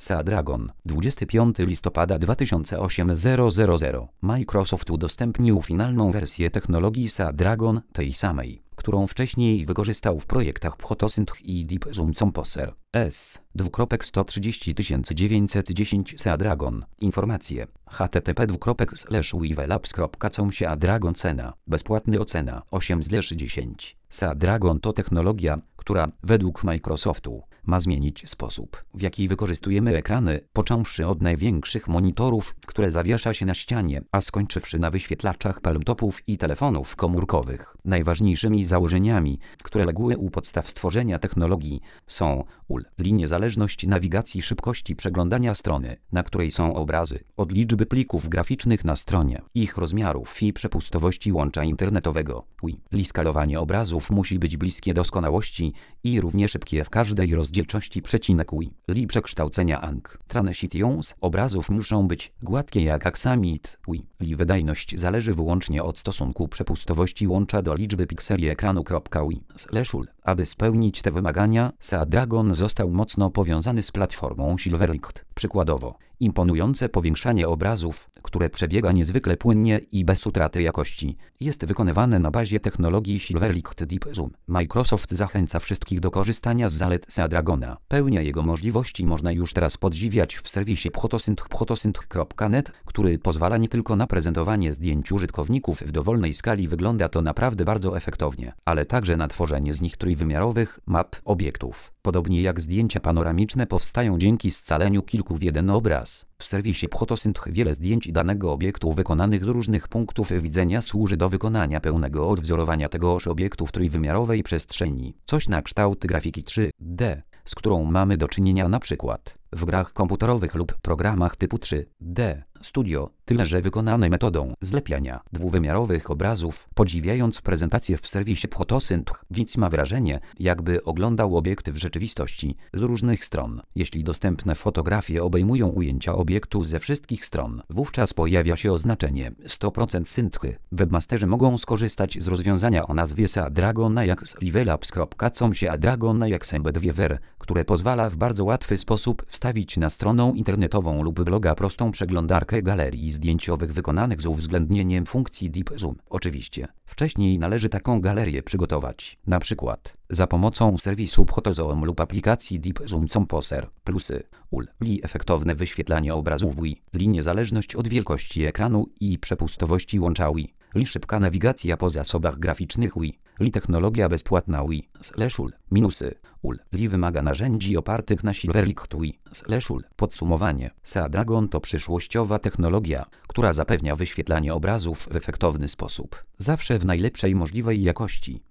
Seadragon, 25 listopada 2008 000. Microsoft udostępnił finalną wersję technologii Seadragon, tej samej, którą wcześniej wykorzystał w projektach Photosynth i Deep Zoom Composer. S:/10910 Seadragon. Informacje: http://wivelabs.com Seadragon cena. Bezpłatny ocena 8/10. Seadragon to technologia, która, według Microsoftu, ma zmienić sposób, w jaki wykorzystujemy ekrany, począwszy od największych monitorów, które zawiesza się na ścianie, a skończywszy na wyświetlaczach laptopów i telefonów komórkowych. Najważniejszymi założeniami, które legły u podstaw stworzenia technologii, są niezależność nawigacji, szybkości przeglądania strony, na której są obrazy, od liczby plików graficznych na stronie, ich rozmiarów i przepustowości łącza internetowego. Skalowanie obrazów musi być bliskie doskonałości i równie szybkie w każdej rozdzielczości. Przekształcenia ANG. Transitions obrazów muszą być gładkie jak aksamit. Wydajność zależy wyłącznie od stosunku przepustowości łącza do liczby pikseli ekranu. Aby spełnić te wymagania, Seadragon został mocno powiązany z platformą Silverlight. Przykładowo, imponujące powiększanie obrazów, które przebiega niezwykle płynnie i bez utraty jakości, jest wykonywane na bazie technologii Silverlight Deep Zoom. Microsoft zachęca wszystkich do korzystania z zalet Seadragona. Pełnię jego możliwości można już teraz podziwiać w serwisie photosynth.net, który pozwala nie tylko na prezentowanie zdjęć użytkowników w dowolnej skali, wygląda to naprawdę bardzo efektownie, ale także na tworzenie z nich trójwymiarowych map obiektów. Podobnie jak zdjęcia panoramiczne powstają dzięki scaleniu kilku w jeden obraz. W serwisie Photosynth wiele zdjęć danego obiektu wykonanych z różnych punktów widzenia służy do wykonania pełnego odwzorowania tegoż obiektu w trójwymiarowej przestrzeni. Coś na kształt grafiki 3D, z którą mamy do czynienia na przykład w grach komputerowych lub programach typu 3D Studio, tyle że wykonane metodą zlepiania dwuwymiarowych obrazów. Podziwiając prezentację w serwisie Photosynth, widz ma wrażenie, jakby oglądał obiekty w rzeczywistości z różnych stron. Jeśli dostępne fotografie obejmują ujęcia obiektu ze wszystkich stron, wówczas pojawia się oznaczenie 100% synthy. Webmasterzy mogą skorzystać z rozwiązania o nazwie Seadragon jak z wivelabs.com Seadragon jak Sembedwiewer, które pozwala w bardzo łatwy sposób wstawić na stronę internetową lub bloga prostą przeglądarkę galerii zdjęciowych wykonanych z uwzględnieniem funkcji Deep Zoom. Oczywiście, wcześniej należy taką galerię przygotować, na przykład za pomocą serwisu Photozoom lub aplikacji Deep Zoom Composer. Plusy: efektowne wyświetlanie obrazów, niezależność od wielkości ekranu i przepustowości łącza, szybka nawigacja po zasobach graficznych, technologia bezpłatna, minusy: wymaga narzędzi opartych na Silverlight, podsumowanie: Seadragon to przyszłościowa technologia, która zapewnia wyświetlanie obrazów w efektowny sposób, zawsze w najlepszej możliwej jakości.